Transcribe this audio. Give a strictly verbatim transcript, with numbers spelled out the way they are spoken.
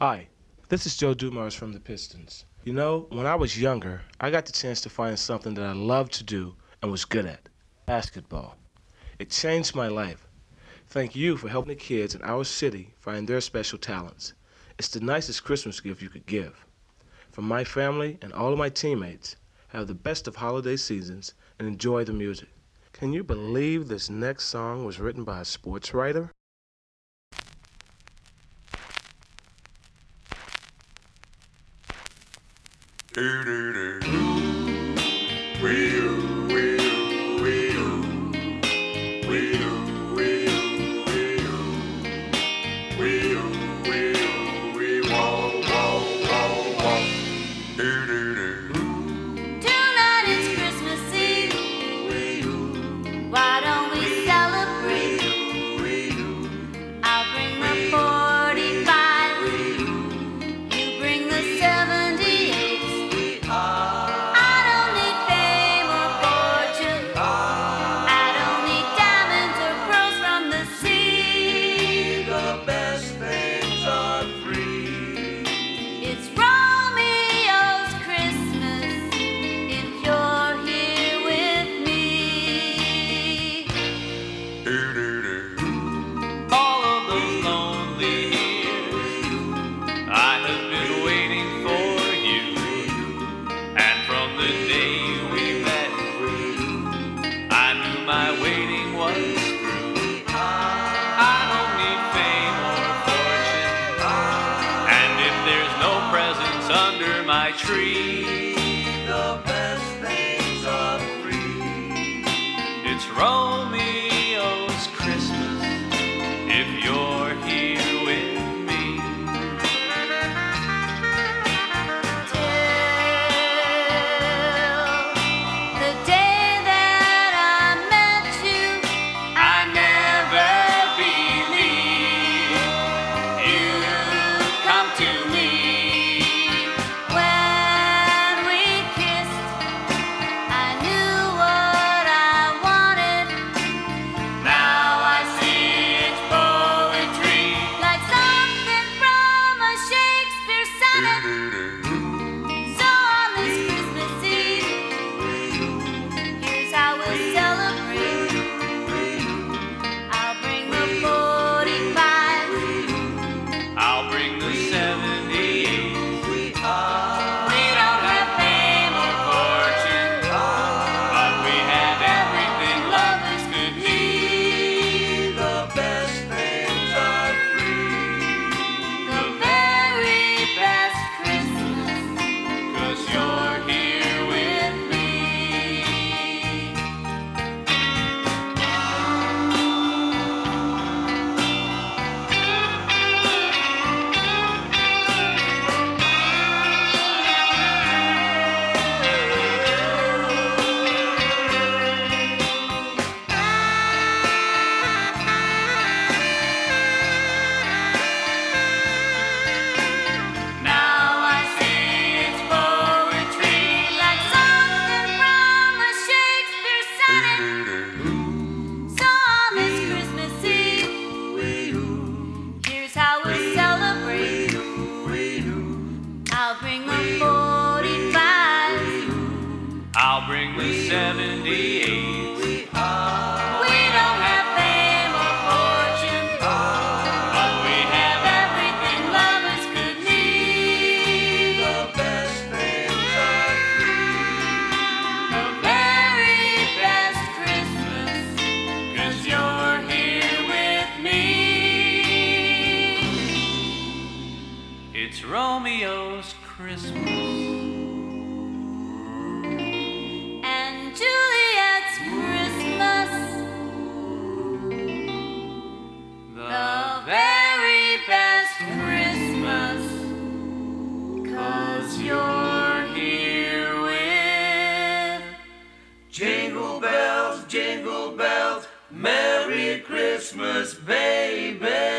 Hi, this is Joe Dumars from the Pistons. You know, when I was younger, I got the chance to find something that I loved to do and was good at basketball. It changed my life. Thank you for helping the kids in our city find their special talents. It's the nicest Christmas gift you could give. From my family and all of my teammates, have the best of holiday seasons and enjoy the music. Can you believe this next song was written by a sports writer? Do do do. Wee oo, wee oo, wee oo. Wee oo, wee oo, wee oo. Wee oo, wee oo, wee wah, wah, wah, wah. Do do do. Tonight is Christmas Eve. Why don't we celebrate? I'll bring the forty-five. You bring the seventy-eight. I don't need fame or fortune. I don't need diamonds or pearls from the sea. The best things are free. It's Romeo's Christmas if you're here with me. Do do do. All of those lonely years I have been waiting for you. And from the day we met, I knew my waiting was through. I don't need fame or fortune. And if there's no presents under my tree, The best things are free. it's Romeo's Christmas if you're here with me. Till the day that I met you, I never believed you'd come to me. when we kissed, I knew what I wanted. Now I see it's poetry. Like something from a Shakespeare sonnet. So on this Christmas Eve, here's how we'll celebrate. I'll bring the forty-five. I'll bring the seventy-eight. We don't have fame or fortune, But we have everything lovers could need. The best things are free. the very best Christmas, 'Cause you're here with with me. Now I see it's poetry. Like something from a Shakespeare sonnet. So on this Christmas Eve, here's how we'll celebrate. I'll bring the forty-five. I'll bring the seventy-eight. We don't have fame or fortune, But we have everything lovers could need. The best things are free. The very best Christmas, 'Cause you're here with me. It's Romeo's Christmas. and Juliet's Christmas. The The very best Christmas, 'cause you're here with. Jingle bells, jingle bells, Merry Christmas, baby.